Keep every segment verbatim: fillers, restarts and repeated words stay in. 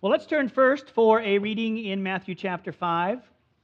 Well, let's turn first for a reading in Matthew chapter five.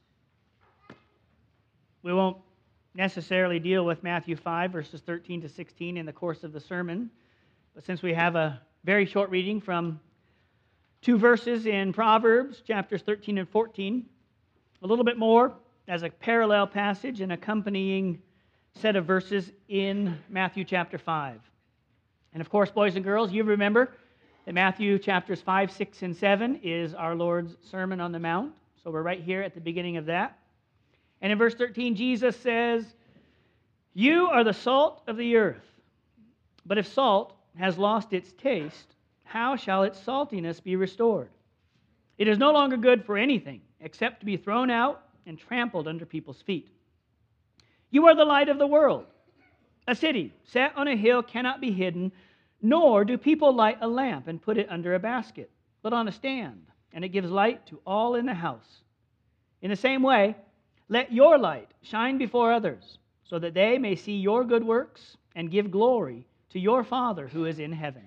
We won't necessarily deal with Matthew five, verses thirteen to sixteen in the course of the sermon, but since we have a very short reading from two verses in Proverbs, chapters thirteen and fourteen, a little bit more as a parallel passage and accompanying set of verses in Matthew chapter five. And of course, boys and girls, you remember that Matthew chapters five, six, and seven is our Lord's Sermon on the Mount. So we're right here at the beginning of that. And in verse thirteen, Jesus says, "You are the salt of the earth. But if salt has lost its taste, how shall its saltiness be restored? It is no longer good for anything except to be thrown out and trampled under people's feet. You are the light of the world. A city set on a hill cannot be hidden, nor do people light a lamp and put it under a basket, but on a stand, and it gives light to all in the house. In the same way, let your light shine before others, so that they may see your good works and give glory to your Father who is in heaven."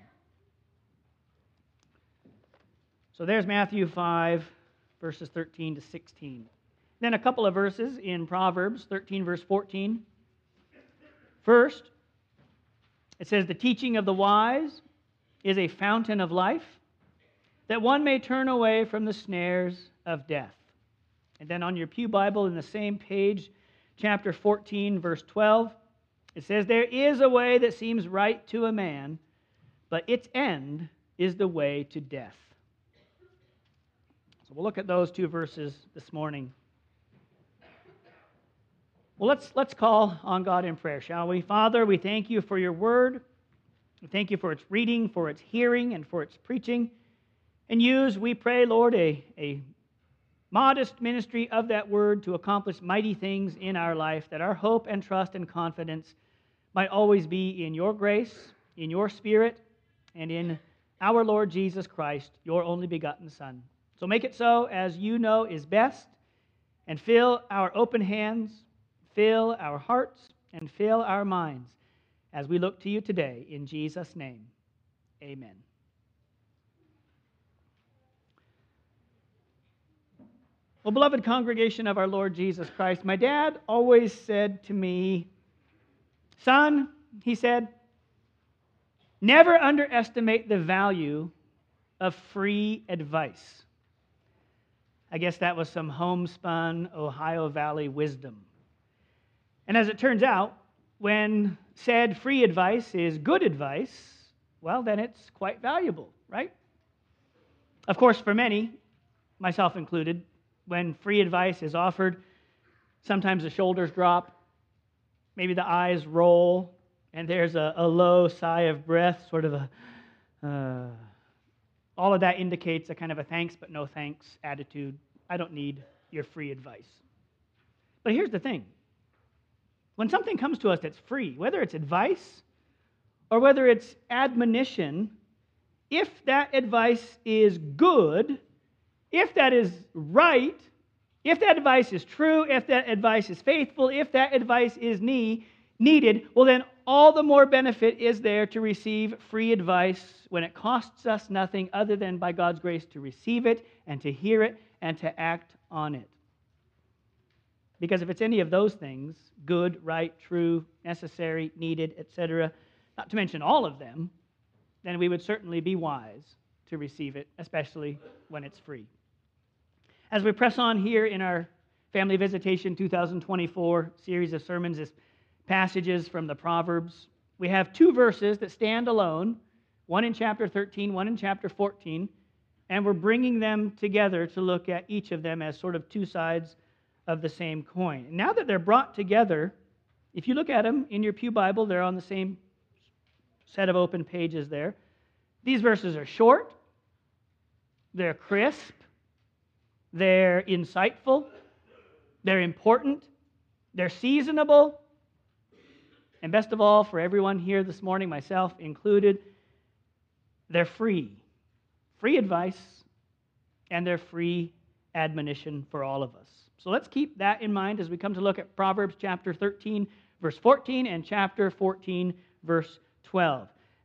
So there's Matthew five, verses thirteen to sixteen. Then a couple of verses in Proverbs thirteen, verse fourteen. First, it says, "The teaching of the wise is a fountain of life, that one may turn away from the snares of death." And then on your pew Bible in the same page, chapter fourteen, verse twelve, it says, "There is a way that seems right to a man, but its end is the way to death." So we'll look at those two verses this morning. Well, let's, let's call on God in prayer, shall we? Father, we thank you for your word. We thank you for its reading, for its hearing, and for its preaching. And use, we pray, Lord, a, a modest ministry of that word to accomplish mighty things in our life, that our hope and trust and confidence might always be in your grace, in your Spirit, and in our Lord Jesus Christ, your only begotten Son. So make it so as you know is best, and fill our open hands, fill our hearts, and fill our minds as we look to you today. In Jesus' name, amen. Well, beloved congregation of our Lord Jesus Christ, my dad always said to me, "Son," he said, "never underestimate the value of free advice." I guess that was some homespun Ohio Valley wisdom. And as it turns out, when said free advice is good advice, well, then it's quite valuable, right? Of course, for many, myself included, when free advice is offered, sometimes the shoulders drop, maybe the eyes roll, and there's a, a low sigh of breath, sort of a, uh, all of that indicates a kind of a thanks but no thanks attitude. I don't need your free advice. But here's the thing. When something comes to us that's free, whether it's advice or whether it's admonition, if that advice is good, if that is right, if that advice is true, if that advice is faithful, if that advice is need, needed, well then all the more benefit is there to receive free advice when it costs us nothing other than by God's grace to receive it and to hear it and to act on it. Because if it's any of those things, good, right, true, necessary, needed, et cetera, not to mention all of them, then we would certainly be wise to receive it, especially when it's free. As we press on here in our Family Visitation twenty twenty-four series of sermons, as passages from the Proverbs, we have two verses that stand alone, one in chapter thirteen, one in chapter fourteen, and we're bringing them together to look at each of them as sort of two sides of the same coin. Now that they're brought together, if you look at them in your pew Bible, they're on the same set of open pages there. These verses are short, they're crisp, they're insightful, they're important, they're seasonable, and best of all, for everyone here this morning, myself included, they're free. Free advice, and they're free admonition for all of us. So let's keep that in mind as we come to look at Proverbs chapter thirteen, verse fourteen, and chapter fourteen, verse twelve.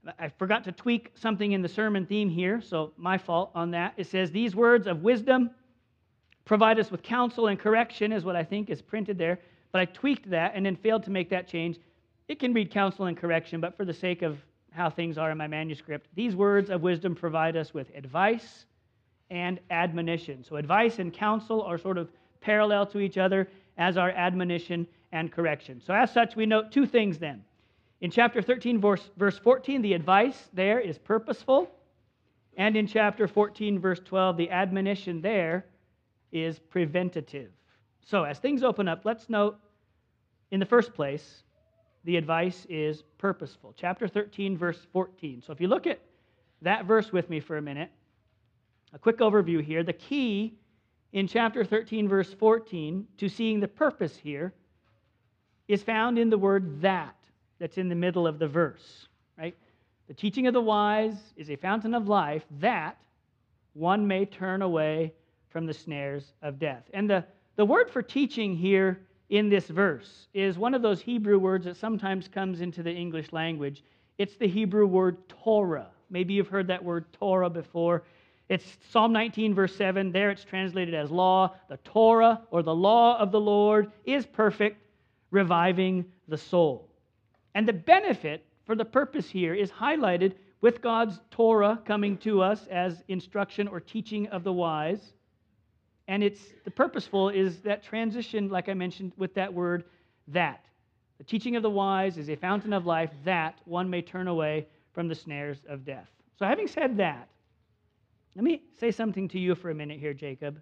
I forgot to tweak something in the sermon theme here, so my fault on that. It says, these words of wisdom provide us with counsel and correction, is what I think is printed there. But I tweaked that and then failed to make that change. It can read counsel and correction, but for the sake of how things are in my manuscript, these words of wisdom provide us with advice and admonition. So advice and counsel are sort of parallel to each other as are admonition and correction. So as such, we note two things then. In chapter thirteen, verse, verse fourteen, the advice there is purposeful. And in chapter fourteen, verse twelve, the admonition there is preventative. So as things open up, let's note, in the first place, the advice is purposeful. Chapter thirteen, verse fourteen. So if you look at that verse with me for a minute, a quick overview here. The key in chapter thirteen, verse fourteen, to seeing the purpose here is found in the word that, that's in the middle of the verse, right? The teaching of the wise is a fountain of life, that one may turn away from the snares of death. And the, the word for teaching here in this verse is one of those Hebrew words that sometimes comes into the English language. It's the Hebrew word Torah. Maybe you've heard that word Torah before. It's Psalm nineteen, verse seven. There it's translated as law. The Torah, or the law of the Lord, is perfect, reviving the soul. And the benefit for the purpose here is highlighted with God's Torah coming to us as instruction or teaching of the wise. And it's the purposeful is that transition, like I mentioned, with that word, that. The teaching of the wise is a fountain of life, that one may turn away from the snares of death. So having said that, let me say something to you for a minute here, Jacob.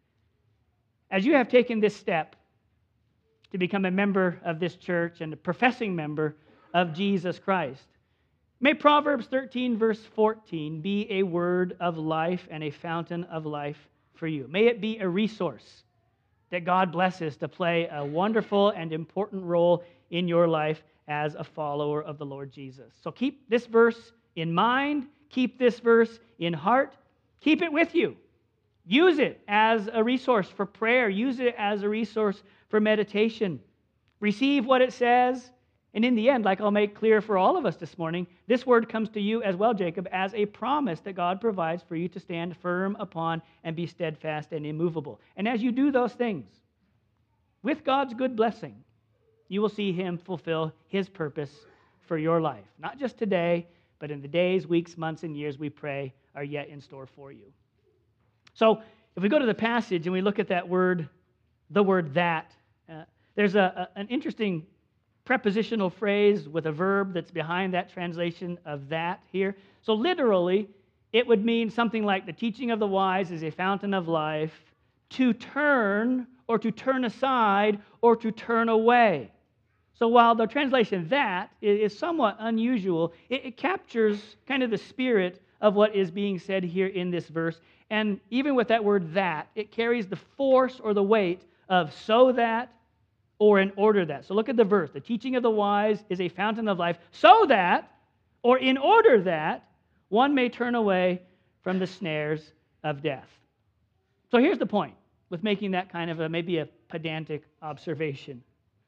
As you have taken this step to become a member of this church and a professing member of Jesus Christ, may Proverbs thirteen, verse fourteen be a word of life and a fountain of life for you. May it be a resource that God blesses to play a wonderful and important role in your life as a follower of the Lord Jesus. So keep this verse in mind, keep this verse in heart, keep it with you. Use it as a resource for prayer. Use it as a resource for meditation. Receive what it says. And in the end, like I'll make clear for all of us this morning, this word comes to you as well, Jacob, as a promise that God provides for you to stand firm upon and be steadfast and immovable. And as you do those things, with God's good blessing, you will see Him fulfill His purpose for your life. Not just today, but in the days, weeks, months, and years we pray are yet in store for you. So if we go to the passage and we look at that word, the word that, uh, there's a, a, an interesting prepositional phrase with a verb that's behind that translation of that here. So literally, it would mean something like the teaching of the wise is a fountain of life, to turn or to turn aside or to turn away. So while the translation that is somewhat unusual, it, it captures kind of the spirit of what is being said here in this verse. And even with that word that, it carries the force or the weight of so that or in order that. So look at the verse. The teaching of the wise is a fountain of life, so that, or in order that, one may turn away from the snares of death. So here's the point with making that kind of a maybe a pedantic observation.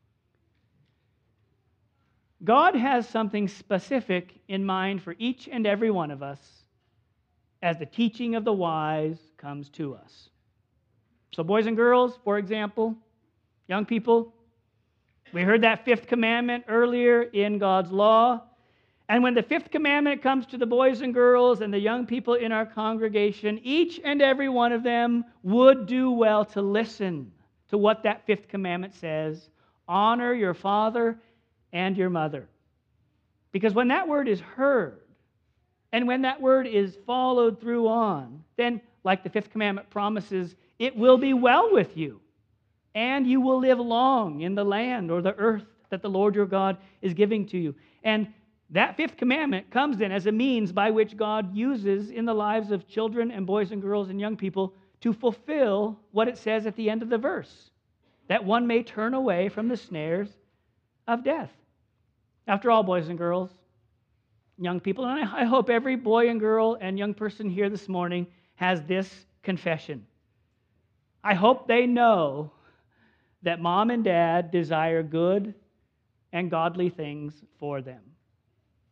God has something specific in mind for each and every one of us as the teaching of the wise comes to us. So boys and girls, for example, young people, we heard that fifth commandment earlier in God's law. And when the fifth commandment comes to the boys and girls and the young people in our congregation, each and every one of them would do well to listen to what that fifth commandment says. Honor your father and your mother. Because when that word is heard, and when that word is followed through on, then, like the fifth commandment promises, it will be well with you. And you will live long in the land or the earth that the Lord your God is giving to you. And that fifth commandment comes then as a means by which God uses in the lives of children and boys and girls and young people to fulfill what it says at the end of the verse, that one may turn away from the snares of death. After all, boys and girls, young people, and I hope every boy and girl and young person here this morning has this confession. I hope they know that mom and dad desire good and godly things for them.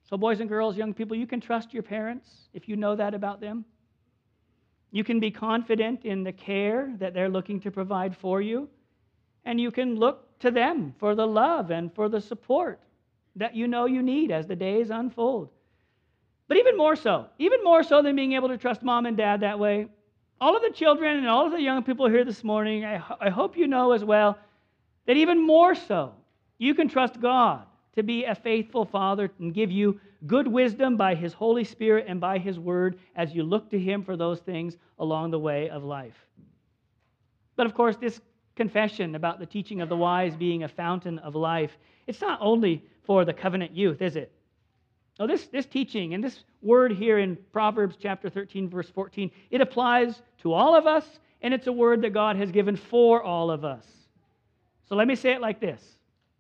So boys and girls, young people, you can trust your parents if you know that about them. You can be confident in the care that they're looking to provide for you, and you can look to them for the love and for the support that you know you need as the days unfold. But even more so, even more so than being able to trust mom and dad that way, all of the children and all of the young people here this morning, I, I hope you know as well that even more so, you can trust God to be a faithful Father and give you good wisdom by His Holy Spirit and by His Word as you look to Him for those things along the way of life. But of course, this confession about the teaching of the wise being a fountain of life, it's not only for the covenant youth, is it? No, this, this teaching and this word here in Proverbs chapter thirteen, verse fourteen, it applies to all of us, and it's a word that God has given for all of us. So let me say it like this.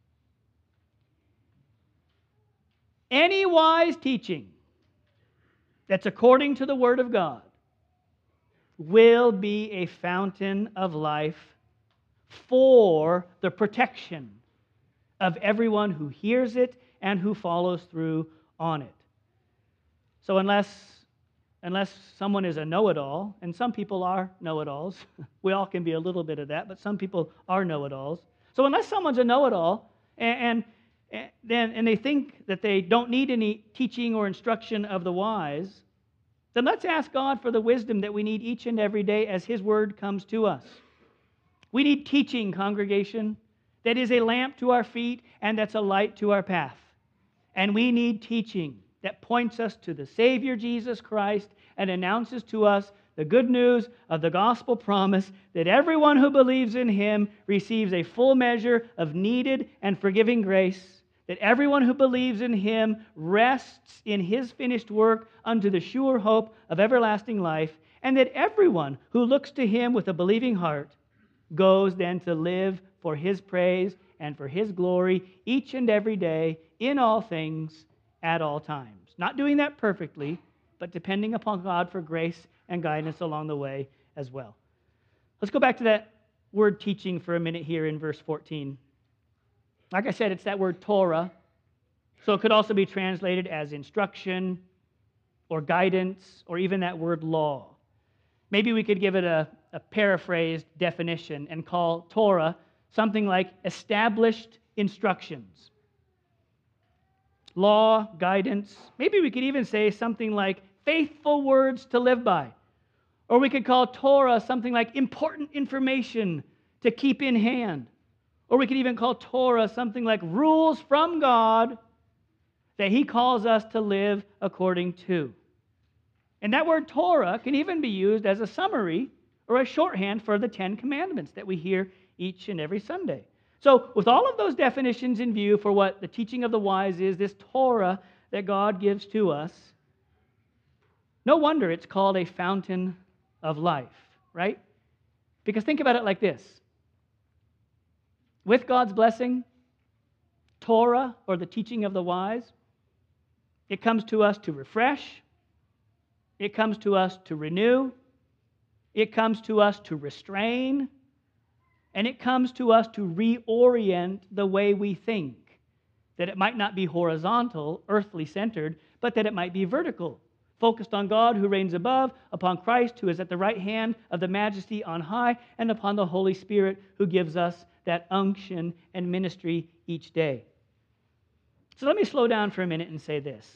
Any wise teaching that's according to the Word of God will be a fountain of life for the protection of everyone who hears it and who follows through on it. So unless, unless someone is a know-it-all, and some people are know-it-alls, we all can be a little bit of that, but some people are know-it-alls. So unless someone's a know-it-all, and, and Then, and they think that they don't need any teaching or instruction of the wise, then let's ask God for the wisdom that we need each and every day as His Word comes to us. We need teaching, congregation, that is a lamp to our feet and that's a light to our path. And we need teaching that points us to the Savior Jesus Christ and announces to us the good news of the gospel promise that everyone who believes in Him receives a full measure of needed and forgiving grace, that everyone who believes in Him rests in His finished work unto the sure hope of everlasting life, and that everyone who looks to Him with a believing heart goes then to live for His praise and for His glory each and every day, in all things, at all times. Not doing that perfectly, but depending upon God for grace and guidance along the way as well. Let's go back to that word teaching for a minute here in verse fourteen. Like I said, it's that word Torah, so it could also be translated as instruction or guidance or even that word law. Maybe we could give it a, a paraphrased definition and call Torah something like established instructions. Law, guidance. Maybe we could even say something like faithful words to live by. Or we could call Torah something like important information to keep in hand. Or we could even call Torah something like rules from God that He calls us to live according to. And that word Torah can even be used as a summary or a shorthand for the Ten Commandments that we hear each and every Sunday. So with all of those definitions in view for what the teaching of the wise is, this Torah that God gives to us, no wonder it's called a fountain of life, right? Because think about it like this. With God's blessing, Torah, or the teaching of the wise, it comes to us to refresh, it comes to us to renew, it comes to us to restrain, and it comes to us to reorient the way we think, that it might not be horizontal, earthly centered, but that it might be vertical, focused on God who reigns above, upon Christ who is at the right hand of the majesty on high, and upon the Holy Spirit who gives us that unction and ministry each day. So let me slow down for a minute and say this.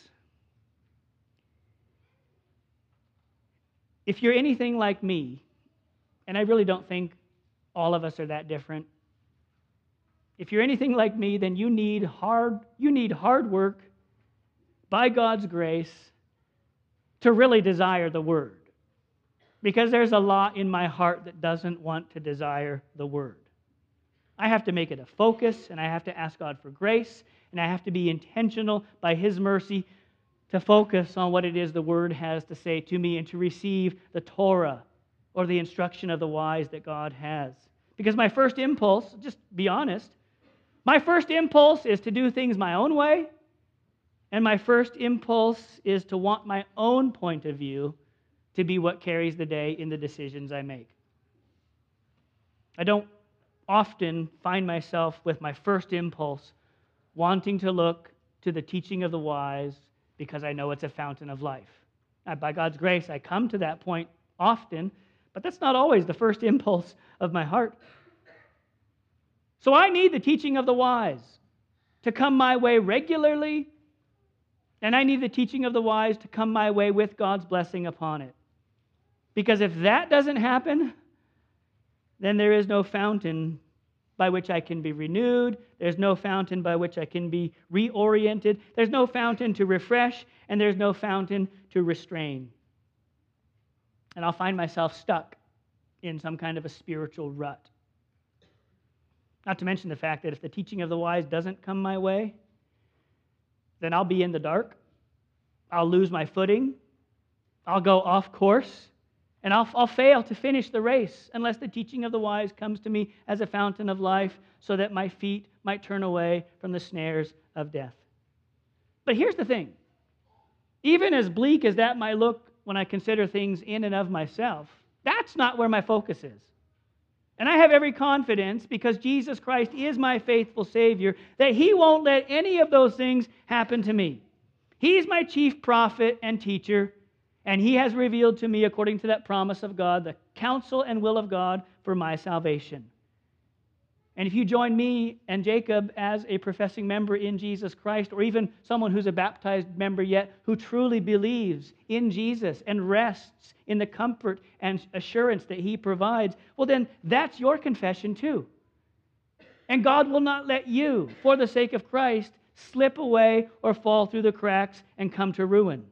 If you're anything like me, and I really don't think all of us are that different, if you're anything like me, then you need hard, you need hard work by God's grace to really desire the Word. Because there's a lot in my heart that doesn't want to desire the Word. I have to make it a focus, and I have to ask God for grace, and I have to be intentional by His mercy to focus on what it is the Word has to say to me and to receive the Torah or the instruction of the wise that God has. Because my first impulse, just be honest, my first impulse is to do things my own way, and my first impulse is to want my own point of view to be what carries the day in the decisions I make. I don't often find myself with my first impulse wanting to look to the teaching of the wise because I know it's a fountain of life. Now, by God's grace, I come to that point often, but that's not always the first impulse of my heart. So I need the teaching of the wise to come my way regularly, and I need the teaching of the wise to come my way with God's blessing upon it. Because if that doesn't happen, then there is no fountain by which I can be renewed. There's no fountain by which I can be reoriented. There's no fountain to refresh, and there's no fountain to restrain. And I'll find myself stuck in some kind of a spiritual rut. Not to mention the fact that if the teaching of the wise doesn't come my way, then I'll be in the dark. I'll lose my footing. I'll go off course. And I'll, I'll fail to finish the race unless the teaching of the wise comes to me as a fountain of life so that my feet might turn away from the snares of death. But here's the thing. Even as bleak as that might look when I consider things in and of myself, that's not where my focus is. And I have every confidence, because Jesus Christ is my faithful Savior, that He won't let any of those things happen to me. He's my chief prophet and teacher, and He has revealed to me, according to that promise of God, the counsel and will of God for my salvation. And if you join me and Jacob as a professing member in Jesus Christ, or even someone who's a baptized member yet who truly believes in Jesus and rests in the comfort and assurance that He provides, well then that's your confession too. And God will not let you, for the sake of Christ, slip away or fall through the cracks and come to ruin.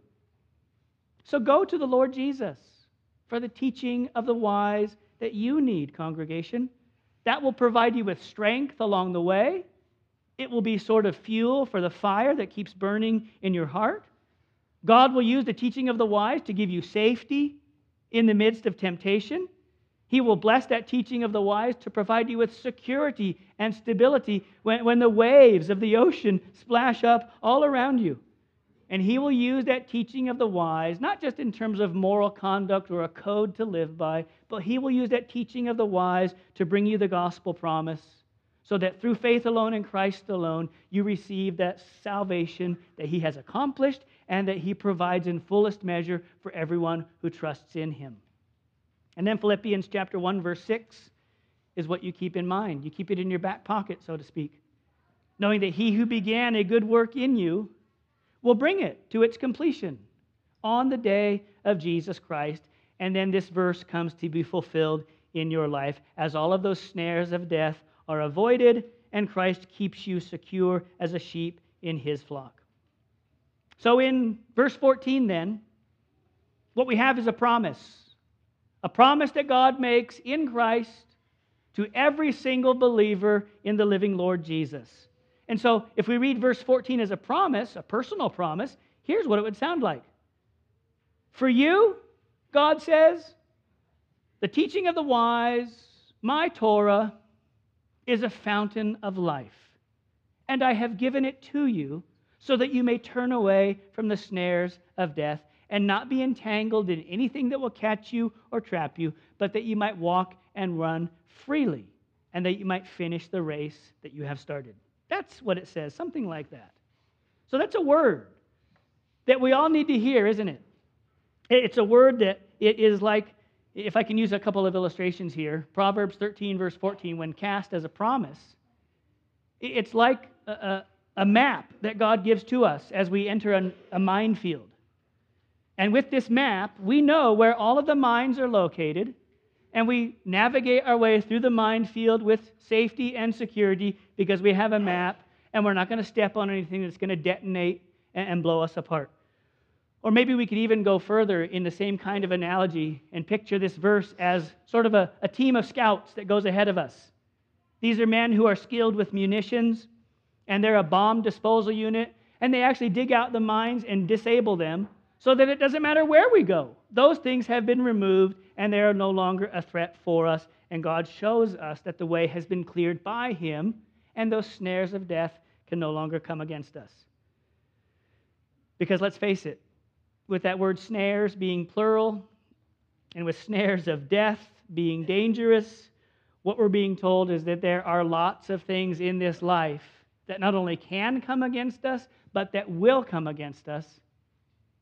So go to the Lord Jesus for the teaching of the wise that you need, congregation. That will provide you with strength along the way. It will be sort of fuel for the fire that keeps burning in your heart. God will use the teaching of the wise to give you safety in the midst of temptation. He will bless that teaching of the wise to provide you with security and stability when, when the waves of the ocean splash up all around you. And He will use that teaching of the wise, not just in terms of moral conduct or a code to live by, but He will use that teaching of the wise to bring you the gospel promise, so that through faith alone in Christ alone, you receive that salvation that He has accomplished and that He provides in fullest measure for everyone who trusts in Him. And then Philippians chapter one, verse six is what you keep in mind. You keep it in your back pocket, so to speak, knowing that He who began a good work in you will bring it to its completion on the day of Jesus Christ. And then this verse comes to be fulfilled in your life as all of those snares of death are avoided and Christ keeps you secure as a sheep in His flock. So in verse fourteen then, what we have is a promise. A promise that God makes in Christ to every single believer in the living Lord Jesus. And so if we read verse fourteen as a promise, a personal promise, here's what it would sound like. For you, God says, the teaching of the wise, my Torah, is a fountain of life. And I have given it to you so that you may turn away from the snares of death and not be entangled in anything that will catch you or trap you, but that you might walk and run freely, and that you might finish the race that you have started. That's what it says, something like that. So that's a word that we all need to hear, isn't it? It's a word that it is like, if I can use a couple of illustrations here, Proverbs thirteen, verse fourteen, when cast as a promise, it's like a, a, a map that God gives to us as we enter a, a minefield. And with this map, we know where all of the mines are located, and we navigate our way through the minefield with safety and security because we have a map, and we're not going to step on anything that's going to detonate and blow us apart. Or maybe we could even go further in the same kind of analogy and picture this verse as sort of a, a team of scouts that goes ahead of us. These are men who are skilled with munitions, and they're a bomb disposal unit, and they actually dig out the mines and disable them so that it doesn't matter where we go. Those things have been removed, and they are no longer a threat for us, and God shows us that the way has been cleared by Him, and those snares of death can no longer come against us. Because let's face it, with that word snares being plural, and with snares of death being dangerous, what we're being told is that there are lots of things in this life that not only can come against us, but that will come against us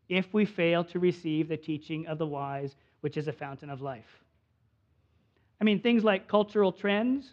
if we fail to receive the teaching of the wise, which is a fountain of life. I mean, things like cultural trends,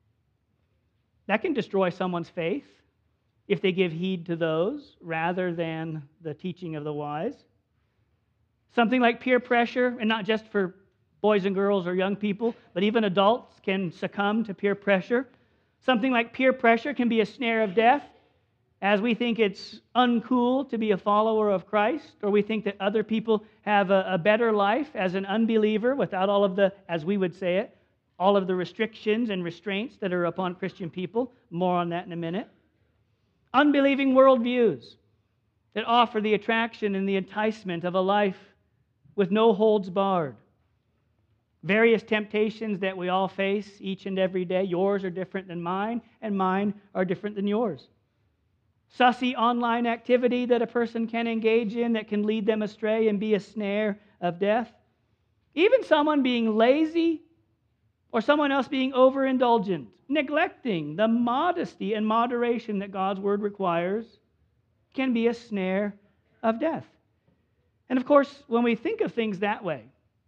that can destroy someone's faith if they give heed to those rather than the teaching of the wise. Something like peer pressure, and not just for boys and girls or young people, but even adults can succumb to peer pressure. Something like peer pressure can be a snare of death, as we think it's uncool to be a follower of Christ, or we think that other people have a, a better life as an unbeliever without all of the, as we would say it, all of the restrictions and restraints that are upon Christian people. More on that in a minute. Unbelieving worldviews that offer the attraction and the enticement of a life with no holds barred. Various temptations that we all face each and every day. Yours are different than mine, and mine are different than yours. Sussy online activity that a person can engage in that can lead them astray and be a snare of death. Even someone being lazy or someone else being overindulgent, neglecting the modesty and moderation that God's word requires, can be a snare of death. And of course, when we think of things that way,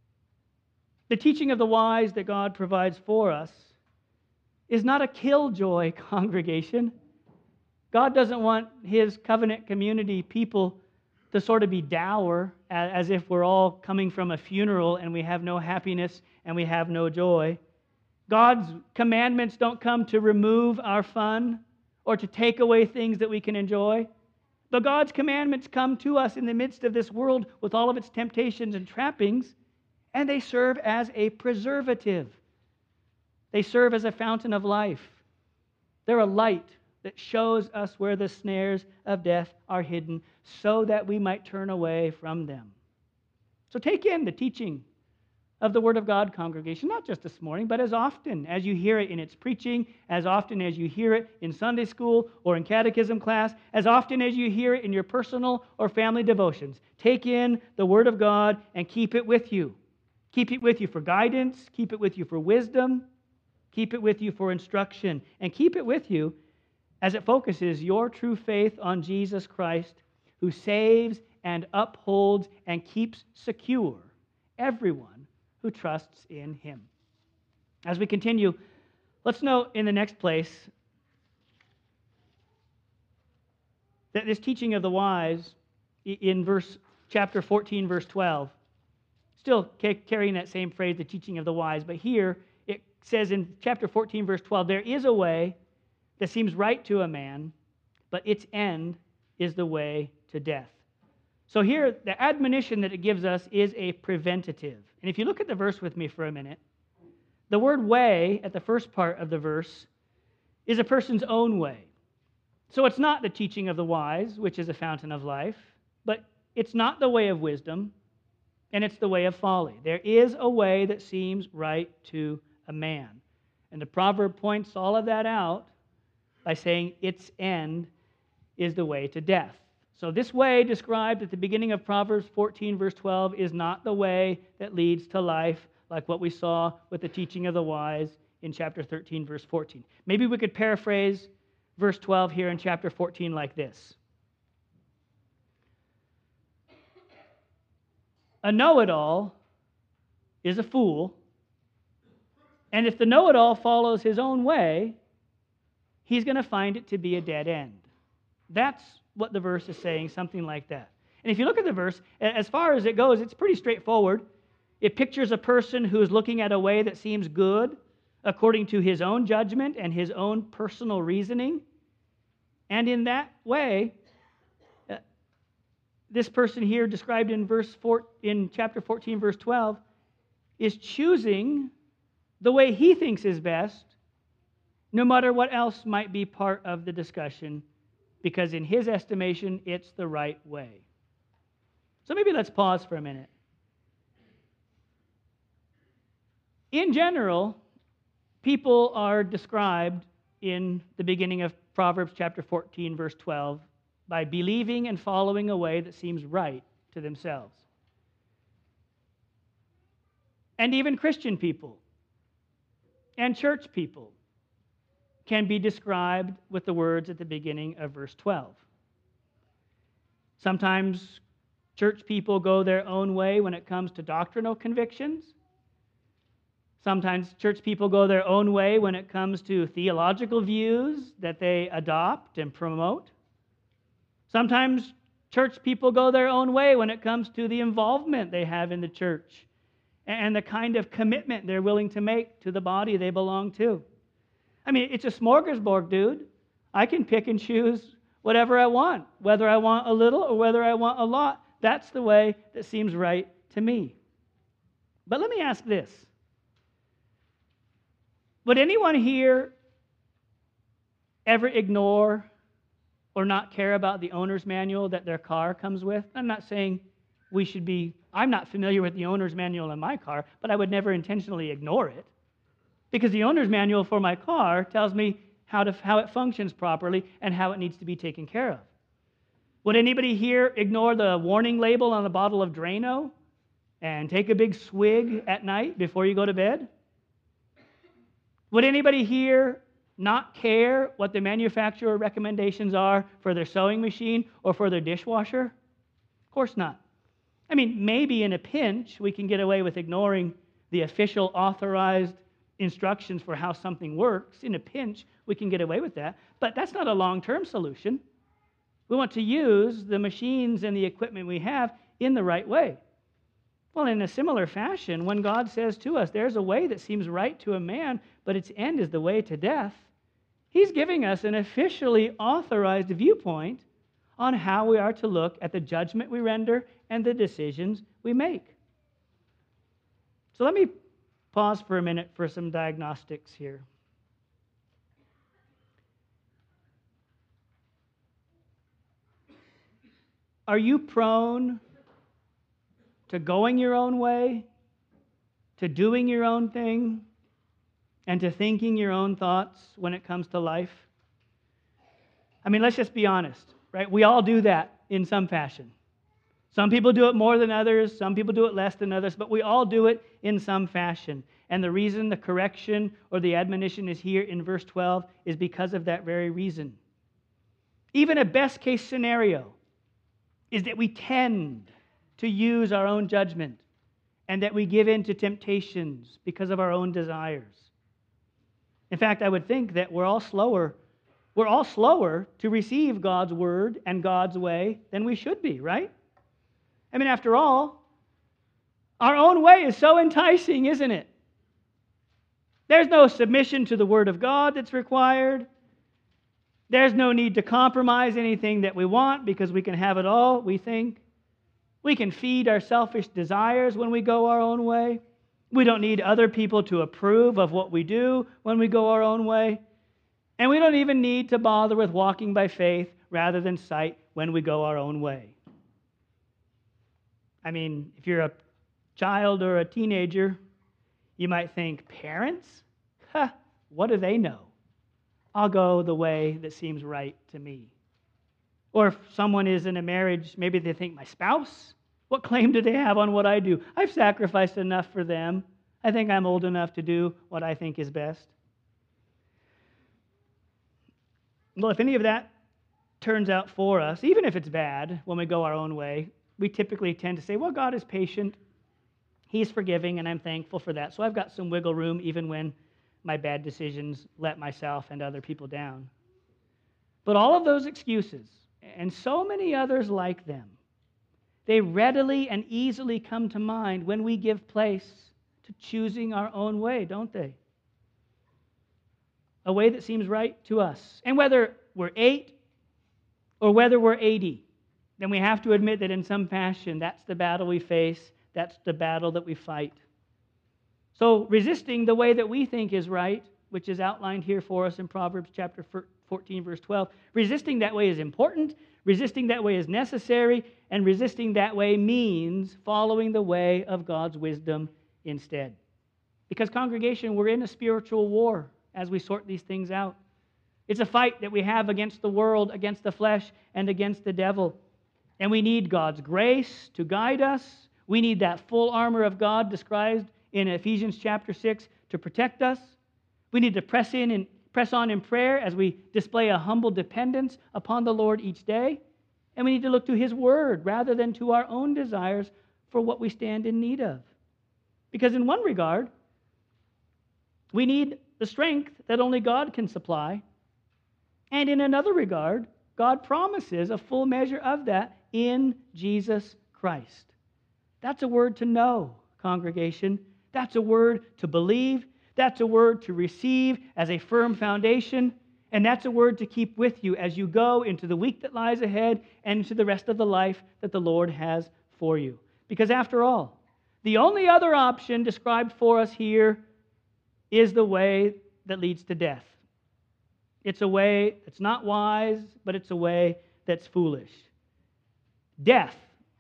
the teaching of the wise that God provides for us is not a killjoy congregation. God doesn't want his covenant community people to sort of be dour, as if we're all coming from a funeral and we have no happiness and we have no joy. God's commandments don't come to remove our fun or to take away things that we can enjoy. But God's commandments come to us in the midst of this world with all of its temptations and trappings, and they serve as a preservative. They serve as a fountain of life. They're a light that shows us where the snares of death are hidden so that we might turn away from them. So take in the teaching of the Word of God, congregation, not just this morning, but as often as you hear it in its preaching, as often as you hear it in Sunday school or in catechism class, as often as you hear it in your personal or family devotions. Take in the Word of God and keep it with you. Keep it with you for guidance, keep it with you for wisdom, keep it with you for instruction, and keep it with you as it focuses your true faith on Jesus Christ, who saves and upholds and keeps secure everyone who trusts in him. As we continue, let's note in the next place that this teaching of the wise in verse chapter fourteen, verse twelve, still carrying that same phrase, the teaching of the wise, but here it says in chapter fourteen, verse twelve, there is a way that seems right to a man, but its end is the way to death. So here, the admonition that it gives us is a preventative. And if you look at the verse with me for a minute, the word way at the first part of the verse is a person's own way. So it's not the teaching of the wise, which is a fountain of life, but it's not the way of wisdom, and it's the way of folly. There is a way that seems right to a man. And the proverb points all of that out by saying its end is the way to death. So this way described at the beginning of Proverbs fourteen, verse twelve, is not the way that leads to life, like what we saw with the teaching of the wise in chapter thirteen, verse fourteen. Maybe we could paraphrase verse twelve here in chapter fourteen like this. A know-it-all is a fool, and if the know-it-all follows his own way, he's going to find it to be a dead end. That's what the verse is saying, something like that. And if you look at the verse, as far as it goes, it's pretty straightforward. It pictures a person who is looking at a way that seems good according to his own judgment and his own personal reasoning. And in that way, uh, this person here described in verse four, in chapter fourteen, verse twelve, is choosing the way he thinks is best, no matter what else might be part of the discussion, because in his estimation, it's the right way. So maybe let's pause for a minute. In general, people are described in the beginning of Proverbs chapter fourteen, verse twelve, by believing and following a way that seems right to themselves. And even Christian people and church people can be described with the words at the beginning of verse twelve. Sometimes church people go their own way when it comes to doctrinal convictions. Sometimes church people go their own way when it comes to theological views that they adopt and promote. Sometimes church people go their own way when it comes to the involvement they have in the church and the kind of commitment they're willing to make to the body they belong to. I mean, it's a smorgasbord, dude. I can pick and choose whatever I want, whether I want a little or whether I want a lot. That's the way that seems right to me. But let me ask this. Would anyone here ever ignore or not care about the owner's manual that their car comes with? I'm not saying we should be, I'm not familiar with the owner's manual in my car, but I would never intentionally ignore it. Because the owner's manual for my car tells me how, to, how it functions properly and how it needs to be taken care of. Would anybody here ignore the warning label on a bottle of Drano and take a big swig at night before you go to bed? Would anybody here not care what the manufacturer recommendations are for their sewing machine or for their dishwasher? Of course not. I mean, maybe in a pinch we can get away with ignoring the official authorized instructions for how something works. In a pinch we can get away with that, but that's not a long-term solution. We want to use the machines and the equipment we have in the right way. Well, in a similar fashion, when God says to us, there's a way that seems right to a man, but its end is the way to death, He's giving us an officially authorized viewpoint on how we are to look at the judgment we render and the decisions we make. So let me pause for a minute for some diagnostics here. Are you prone to going your own way, to doing your own thing, and to thinking your own thoughts when it comes to life? I mean, let's just be honest, right? We all do that in some fashion. Some people do it more than others, some people do it less than others, but we all do it in some fashion. And the reason the correction or the admonition is here in verse twelve is because of that very reason. Even a best case scenario is that we tend to use our own judgment and that we give in to temptations because of our own desires. In fact, I would think that we're all slower, we're all slower to receive God's word and God's way than we should be, right? I mean, after all, our own way is so enticing, isn't it? There's no submission to the word of God that's required. There's no need to compromise anything that we want because we can have it all, we think. We can feed our selfish desires when we go our own way. We don't need other people to approve of what we do when we go our own way. And we don't even need to bother with walking by faith rather than sight when we go our own way. I mean, if you're a child or a teenager, you might think, parents? Huh, what do they know? I'll go the way that seems right to me. Or if someone is in a marriage, maybe they think, my spouse? What claim do they have on what I do? I've sacrificed enough for them. I think I'm old enough to do what I think is best. Well, if any of that turns out for us, even if it's bad when we go our own way, we typically tend to say, well, God is patient. He's forgiving, and I'm thankful for that. So I've got some wiggle room even when my bad decisions let myself and other people down. But all of those excuses, and so many others like them, they readily and easily come to mind when we give place to choosing our own way, don't they? A way that seems right to us. And whether we're eight or whether we're eighty, then we have to admit that in some fashion, that's the battle we face, that's the battle that we fight. So resisting the way that we think is right, which is outlined here for us in Proverbs chapter fourteen, verse twelve, resisting that way is important, resisting that way is necessary, and resisting that way means following the way of God's wisdom instead. Because, congregation, we're in a spiritual war as we sort these things out. It's a fight that we have against the world, against the flesh, and against the devil. And we need God's grace to guide us. We need that full armor of God described in Ephesians chapter six to protect us. We need to press in and press on in prayer as we display a humble dependence upon the Lord each day. And we need to look to His Word rather than to our own desires for what we stand in need of. Because in one regard, we need the strength that only God can supply. And in another regard, God promises a full measure of that in Jesus Christ. That's a word to know, congregation. That's a word to believe. That's a word to receive as a firm foundation. And that's a word to keep with you as you go into the week that lies ahead and into the rest of the life that the Lord has for you. Because after all, the only other option described for us here is the way that leads to death. It's a way that's not wise, but it's a way that's foolish. Death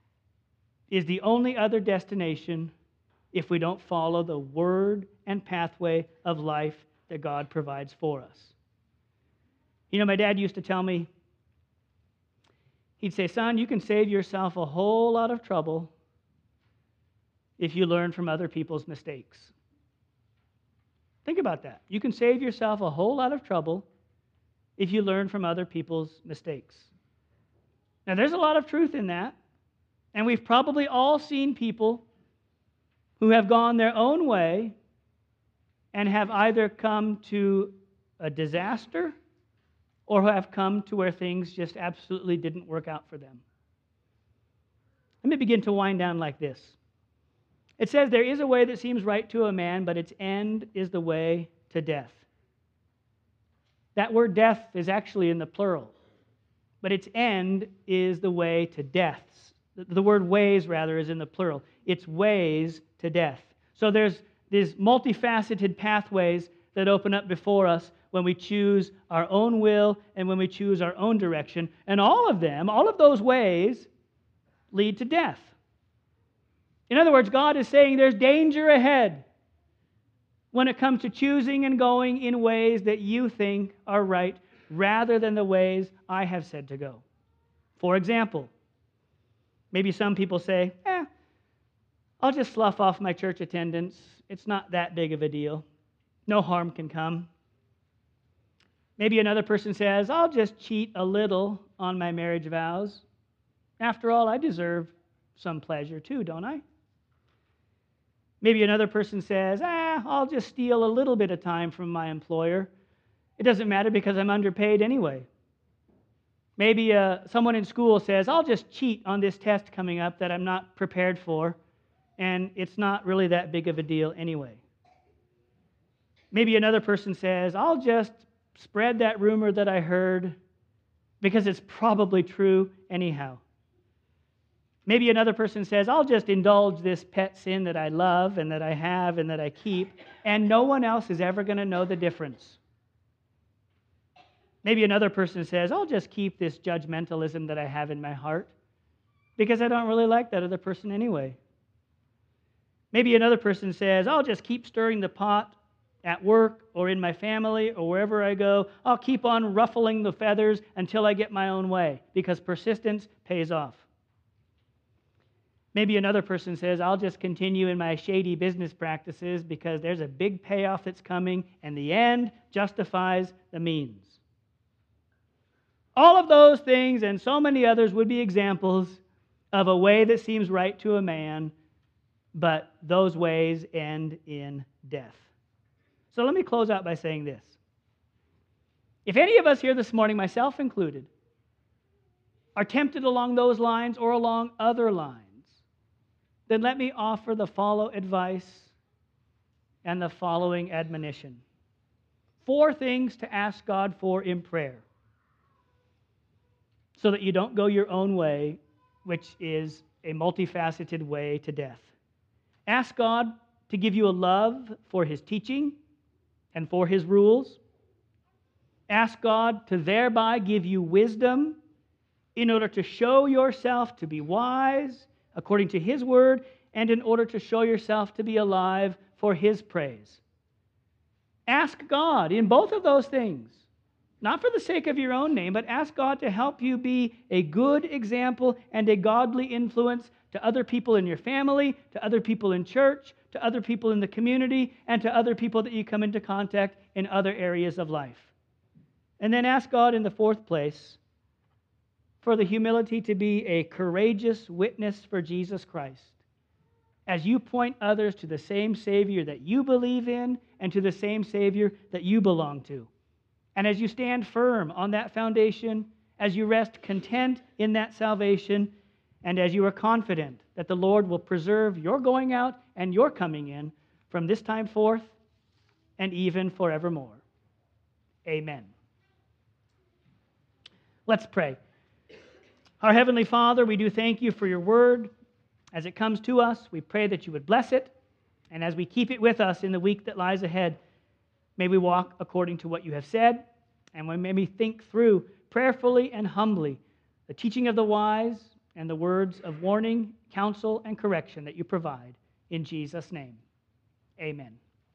is the only other destination if we don't follow the word and pathway of life that God provides for us. You know, my dad used to tell me, he'd say, son, you can save yourself a whole lot of trouble if you learn from other people's mistakes. Think about that. You can save yourself a whole lot of trouble if you learn from other people's mistakes. Now, there's a lot of truth in that, and we've probably all seen people who have gone their own way and have either come to a disaster or have come to where things just absolutely didn't work out for them. Let me begin to wind down like this. It says, there is a way that seems right to a man, but its end is the way to death. That word death is actually in the plural, but its end is the way to deaths. The word ways, rather, is in the plural. It's ways to death. So there's these multifaceted pathways that open up before us when we choose our own will and when we choose our own direction. And all of them, all of those ways, lead to death. In other words, God is saying there's danger ahead when it comes to choosing and going in ways that you think are right rather than the ways I have said to go. For example, maybe some people say, eh, I'll just slough off my church attendance. It's not that big of a deal. No harm can come. Maybe another person says, I'll just cheat a little on my marriage vows. After all, I deserve some pleasure too, don't I? Maybe another person says, ah, I'll just steal a little bit of time from my employer. It doesn't matter because I'm underpaid anyway. Maybe uh, someone in school says, I'll just cheat on this test coming up that I'm not prepared for, and it's not really that big of a deal anyway. Maybe another person says, I'll just spread that rumor that I heard because it's probably true anyhow. Maybe another person says, I'll just indulge this pet sin that I love and that I have and that I keep, and no one else is ever going to know the difference. Maybe another person says, I'll just keep this judgmentalism that I have in my heart because I don't really like that other person anyway. Maybe another person says, I'll just keep stirring the pot at work or in my family or wherever I go. I'll keep on ruffling the feathers until I get my own way because persistence pays off. Maybe another person says, I'll just continue in my shady business practices because there's a big payoff that's coming and the end justifies the means. All of those things and so many others would be examples of a way that seems right to a man, but those ways end in death. So let me close out by saying this. If any of us here this morning, myself included, are tempted along those lines or along other lines, then let me offer the follow advice and the following admonition. Four things to ask God for in prayer so that you don't go your own way, which is a multifaceted way to death. Ask God to give you a love for His teaching and for His rules. Ask God to thereby give you wisdom in order to show yourself to be wise according to His word, and in order to show yourself to be alive for His praise. Ask God in both of those things, not for the sake of your own name, but ask God to help you be a good example and a godly influence to other people in your family, to other people in church, to other people in the community, and to other people that you come into contact in other areas of life. And then ask God in the fourth place for the humility to be a courageous witness for Jesus Christ, as you point others to the same Savior that you believe in and to the same Savior that you belong to. And as you stand firm on that foundation, as you rest content in that salvation, and as you are confident that the Lord will preserve your going out and your coming in from this time forth and even forevermore. Amen. Let's pray. Our Heavenly Father, we do thank you for your word. As it comes to us, we pray that you would bless it, and as we keep it with us in the week that lies ahead, may we walk according to what you have said, and may we think through prayerfully and humbly the teaching of the wise and the words of warning, counsel, and correction that you provide. In Jesus' name, amen.